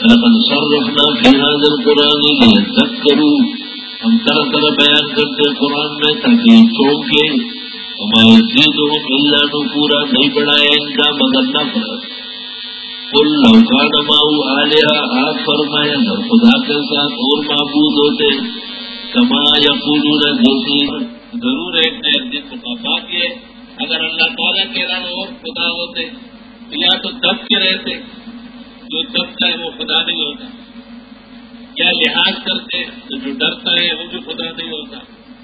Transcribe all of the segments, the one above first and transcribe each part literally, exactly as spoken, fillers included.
لقد صرفنا في هذا القرآن ليذكروا، ہم طرح طرح بیان کرتے قرآن میں تاکہ یہ چونکے، وما يزيدهم الا نفورا، نہیں بڑھائے ان کا مگر نفرت۔ قل لو كان معه آلهة، آپ فرمائے اگر خدا کے ساتھ اور معبود ہوتے، کما یقولون، جیسے ضرور ایک نہ ایک دن مقابلات یہ اگر اللہ تعالیٰ کے علاوہ اور خدا ہوتے یا تو دب کے رہتے، جو دبتا ہے وہ خدا نہیں ہوتا، یا لحاظ کرتے تو جو ڈرتا ہے وہ بھی خدا نہیں ہوتا،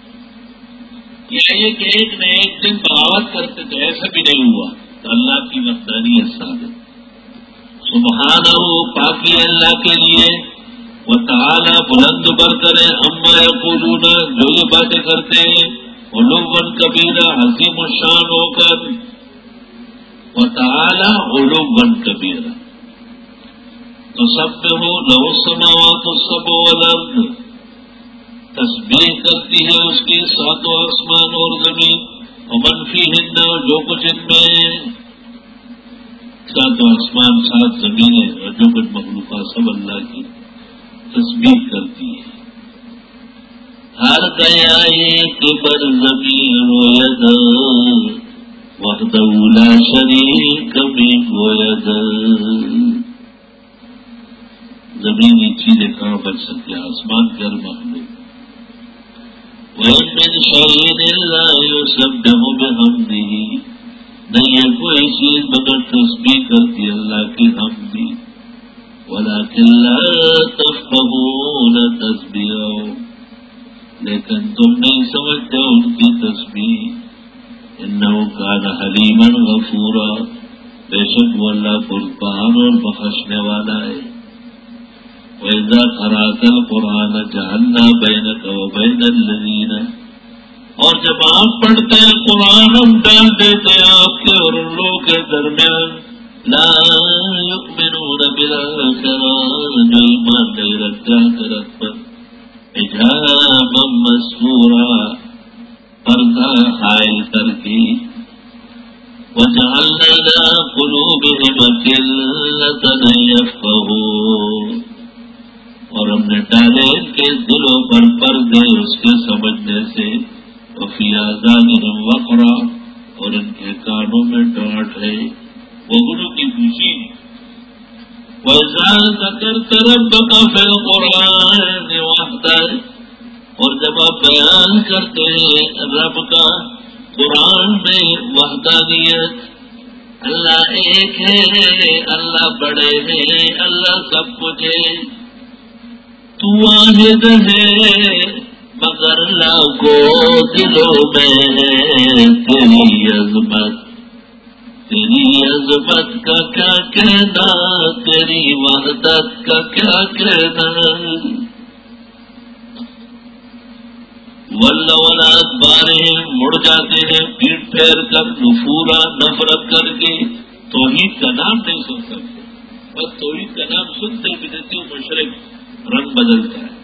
یا یہ کہ ایک نہ ایک دن بغاوت کرتے تو ایسا بھی نہیں ہوا۔ تو اللہ کی وحدانیت ثابت، سبحانہ پاکی اللہ کے لیے، وتعالی بلند برتر ہے، اما یقولون جو یہ باتیں کرتے ہیں، علوا کبیرہ عظیم الشان ہو کر، وتعالی علوا کبیرہ، تسبح له السماوات السبع والارض، تسبیح کرتی ہے اس کی ساتوں آسمان اور زمین، ومن فیہن، جو کچھ ان میں ہے، ساتوں آسمان سات زمینیں اور جو کچھ مخلوقات سب اللہ کی تسبیح کرتی ہے۔ ہر گیا ایک بر زمین و ید، وحدہ لا شریک من و ید، زمینی چیزیں کہاں بچ سکتے، آسمان کے ہر مخلوق۔ وَإِن مِّن شَيْءٍ إِلَّا يُسَبِّحُ بِحَمْدِهِ، نہیں ہے کوئی چیز مگر تسبیح کرتی اللہ کی حمدی، وَلَٰكِن لَّا تَفْقَهُونَ تَسْبِيحَهُمْ، لیکن تم نہیں سمجھتے ان کی تسبیح۔ إِنَّهُ كَانَ حَلِيمًا غَفُورًا، بے شک وہ اللہ قربان اور بخشنے والا ہے۔ وَإِذَا قَرَأْتَ الْقُرْآنَ جَعَلْنَا بَيْنَكَ وَبَيْنَ الَّذِينَ، اور جب آپ پڑھتے ہیں قرآن ہم ڈال دیتے ہیں آپ کے اور ان لوگوں کے درمیان، لا يؤمنون بالآخرة، جو ایمان نہیں رکھتے آخرت پر، حجابا مستورا، پردہ حائل کر کے، وجعلنا على قلوبهم أكنة أن يفقهوا، اور ہم نے ڈالے ان کے دلوں پر پردے اس کے سمجھنے سے، وفی آذانہم وقرا، اور ان کے کانوں میں ڈانٹ ہے، وغلو کی خوشی۔ وَإِذَا ذَكَرْتَ رَبَّكَ فِي الْقُرْآنِ وَحْدَهُ، اور جب آپ بیان کرتے ہیں رب کا قرآن میں وحدانیت، اللہ ایک ہے، اللہ بڑے ہیں، اللہ سب کچھ ہے، تو واحد ہے مگر لاکھوں دلوں میں ہے تیری عظمت، تیری عظمت کا کیا کہنا، تیری وحدت کا کیا کہنا۔ وَلَّوْ أَدْبَارِهِمْ، مڑ جاتے ہیں پیٹ پھیر کر، نفورا نفرت کر کے، توحید کا نام نہیں سن سکتے، بس توحید کا نام سنتے بھی دیتے مشرک رنگ بدلتا ہے۔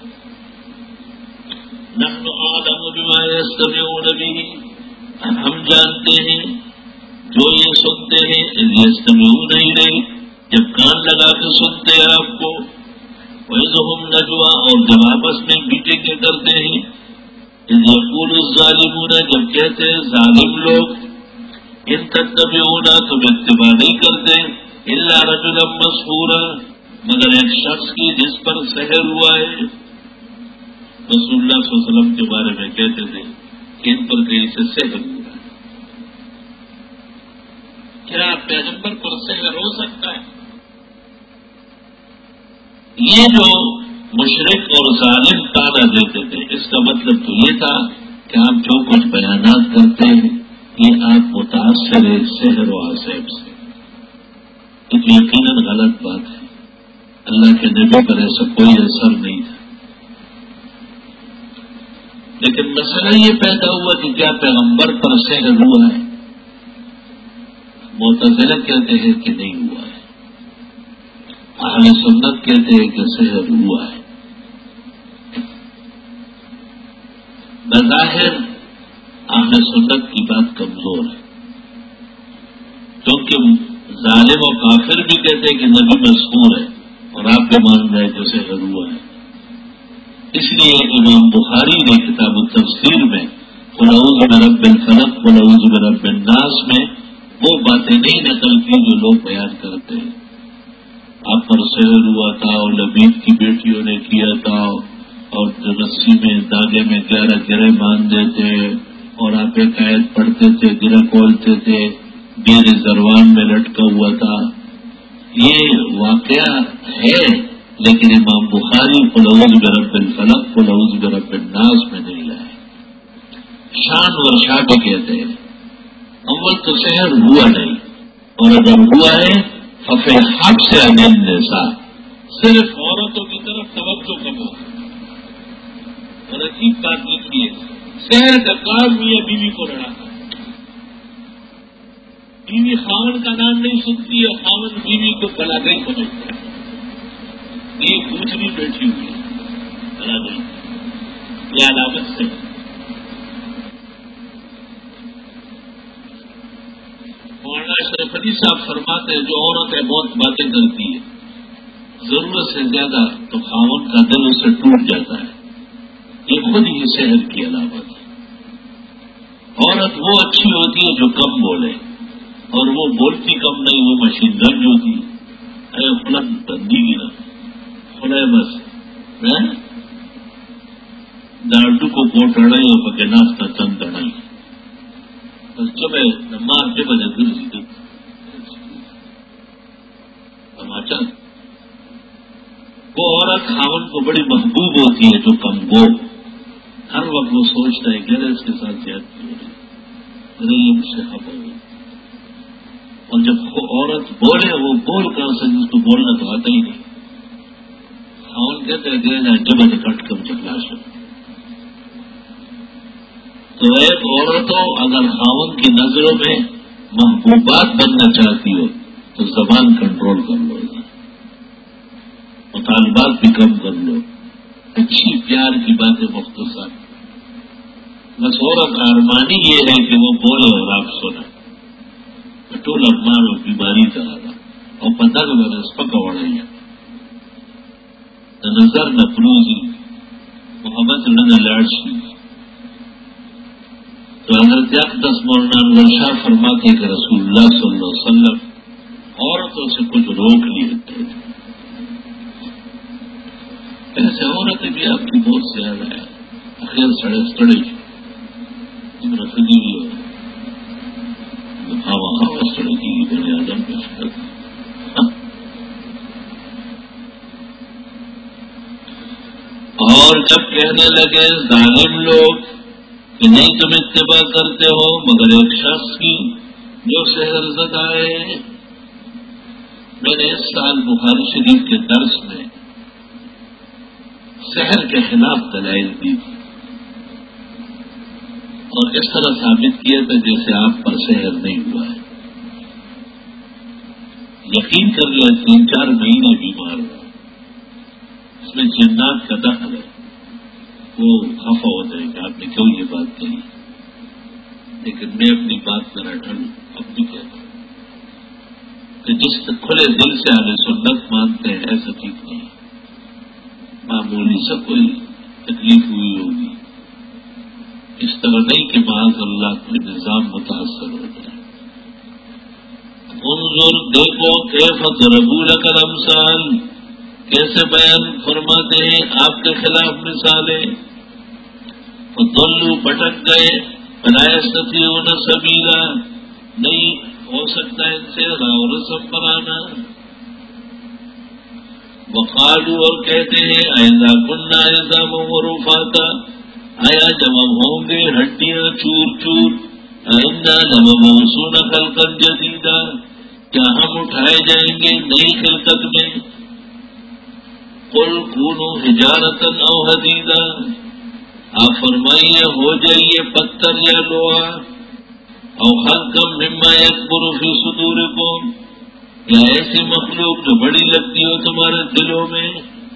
نحن أعلم بما يستمعون به، ہم جانتے ہیں جو یہ سنتے ہیں، اذ يستمعون إليه، جب کان لگا کے سنتے ہیں آپ کو، وَإِذْ هُمْ نَجْوَىٰ، اور جب آپس میں میٹنگیں کرتے ہیں، اذ يقول الظالمون، جب کہتے ہیں ظالم لوگ، ان تتبعون، تم اتباع نہیں کرتے، الا رجلا مسحورا، مگر ایک شخص کی جس پر سحر ہوا ہے۔ رسول اللہ صلی اللہ علیہ وسلم کے بارے میں کہتے تھے کہ ان پر کہیں سے سحر ہوا ہے۔ کیا پیغمبر پر سحر ہو سکتا ہے؟ یہ جو مشرک اور ظالم تانا دیتے تھے، اس کا مطلب تو یہ تھا کہ آپ جو کچھ بیانات کرتے ہیں یہ آپ متاثر ہیں سحر و عصیب سے، ایک یقیناً غلط بات ہے، اللہ کے نبی پر ایسا کوئی اثر نہیں تھا۔ لیکن مسئلہ یہ پیدا ہوا کہ کیا پیغمبر پر سحر ہوا ہے؟ معتزلہ کہتے ہیں کہ نہیں ہوا ہے، اہل سنت کہتے ہیں کہ سحر ہوا ہے۔ بظاہر اہل سنت کی بات کمزور ہے، کیونکہ ظالم و کافر بھی کہتے ہیں کہ نبی مسحور ہے، اور آپ کے مان رہے کہ سحر ہوا ہے. اس لیے امام بخاری نے کتاب التفسیر میں قل اعوذ برب الفلق قل اعوذ برب الناس میں وہ باتیں نہیں نقل کی جو لوگ بیان کرتے ہیں. آپ پر سحر ہوا تھا اور لبید کی بیٹیوں نے کیا تھا اور رسی میں داغے میں گیارہ گرے باندھ دیتے اور آپ ایک آیت پڑھتے تھے گرہ کھولتے تھے گیر زروان میں لٹکا ہوا تھا. یہ واقعہ ہے لیکن امام بخاری قل اعوذ برب الفلق قل اعوذ برب الناس میں نہیں لائے. شان و شابہ کہتے ہیں اول تو سحر ہوا نہیں اور اگر ہوا ہے ففی حق سے انل نساء صرف عورتوں کی طرف توجہ کم ہو. اور عجیب بات لکھی ہے سحر کا کام میاں بیوی کو لڑانا. بیوی خاون کا نام نہیں سنتی اور خاون بیوی کو گلا نہیں سمجھتا. یہ دوسری بیٹھی ہوئی ہے گلا نہیں یہ علامت سے. مولانا اشرف علی صاحب فرماتے ہیں جو عورتیں بہت باتیں کرتی ہے ضرورت سے زیادہ تو خاون کا دل اس سے ٹوٹ جاتا ہے. یہ خود ہی سحر کی علامت ہے. عورت وہ اچھی ہوتی ہے جو کم بولے اور وہ بولتی کم نہیں وہ مشین گن ہوتی ہے. ارے فلن بندی گی نا خلے بس ڈاڈو کو کوٹ اڑائی اور پکے ناشتہ چند اڑائی بس جب مار کے بجے دل سی سماچار. وہ عورت خاون کو بڑی محبوب ہوتی ہے جو کم گو. ہر وقت وہ سوچتا ہے کہ اس کے ساتھ زیادتی ہو رہی ارے یہ مجھ سے خفا ہو. اور جب وہ عورت بولے وہ بول کر سکے اس کو بولنا تو آتا ہی نہیں. خاون کہتے ہیں کہ جب سے کٹ کر چکلا سو. تو ایک عورتوں اگر خاون کی نظروں میں محبوبات بننا چاہتی ہو تو زبان کنٹرول کر لو مطالبات بھی کم کر لو. اچھی پیار کی باتیں مختصر. بس عورت ارمانی یہ ہے کہ وہ بولے اور آپ سنا ٹول افمان اور بیماری کا آگا اور پتہ کہ میں نے اس پکا وڑائی نہ نظر نہ پروزی محبت نہ لاڑشی. تو حضرت اقدس مولانا انور شاہ فرماتے کہ رسول اللہ صلی اللہ علیہ وسلم عورتوں سے کچھ روک لیے تھے. ایسے عورتیں بھی آپ کی بہت زیادہ ہے. آخر سڑے سڑے رکھنی بھی ہو ہوا ہوا سڑے کی بڑے آدم کے سڑک. اور جب کہنے لگے ظالم لوگ کہ نہیں تم اتباع کرتے ہو مگر ایک شخص کی جو سحر زدہ ہے. میں نے اس سال بخاری شریف کے درس میں سحر کے خلاف دلائل دی تھی اور اس طرح ثابت کیا تھا جیسے آپ پر سحر نہیں ہوا ہے. یقین کر لیا تین چار مہینے بیمار ہوا. اس میں جنات کا دخل ہے. وہ خفا ہوتا ہے کہ آپ نے کیوں یہ بات کہی لیکن میں اپنی بات پر اٹھا لوں. اب بھی کہتا ہوں کہ جس کھلے دل سے اہل سنت مانتے ہیں ایسا ٹھیک نہیں. معمولی سب کوئی تکلیف ہوئی ہوگی اس طرح نہیں کہ معاذ اللہ کوئی نظام متاثر ہو جائے. انظر دیکھو کیف ضربوا لک الامثال کیسے بیان فرماتے ہیں آپ کے خلاف مثالیں. فضلوا بھٹک گئے فلا یستطیعون سبیلا نہیں ہو سکتا ان سے راہ و رسم پر آنا. وقالوا اور کہتے ہیں اذا كنا عظاما ورفاتا آیا جب ہم ہوں گے ہڈیاں چور چور آئندہ لمبعوثون خلقا جدیدا کیا ہم اٹھائے جائیں گے نئی خلقت میں. قل كونوا حجارة او حدیدا آپ فرمائیے ہو جائیے پتھر یا لوہا او خلقا مما يكبر في صدوركم یا ایسی مخلوق جو بڑی لگتی ہو تمہارے دلوں میں.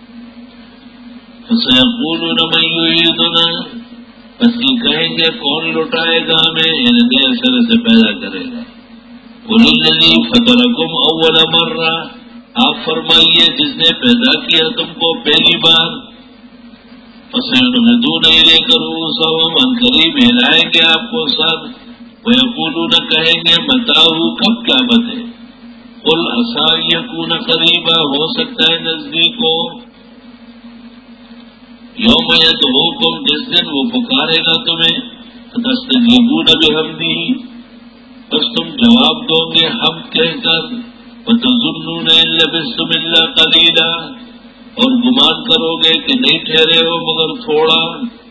فسيقولون من يعيدنا بس یہ کہیں گے کون لوٹائے گا ہمیں یعنی نئے سرے سے پیدا کرے گا. قل الذي فطركم اول مرہ آپ فرمائیے جس نے پیدا کیا تم کو پہلی بار، فَسَيُنْغِضُونَ إِلَيْكَ رُءُوسَهُمْ، ان قریب ہلائیں گے آپ کو سر، وَيَقُولُونَ کہیں گے مَتَىٰ کب قیامت ہے، قُلْ عَسَىٰ أَن يَكُونَ قَرِيبًا، ہو سکتا ہے نزدیک ہو، یوم یدعوکم، جس دن وہ پکارے گا تمہیں، فَتَسْتَجِیبُونَ بِحَمْدِهِ، بس تم جواب دو گے حمد کہہ کر، وَتَظُنُّونَ إِن لَّبِثْتُمْ إِلَّا قَلِيلًا، اور گمان کرو گے کہ نہیں ٹھہرے ہو مگر تھوڑا،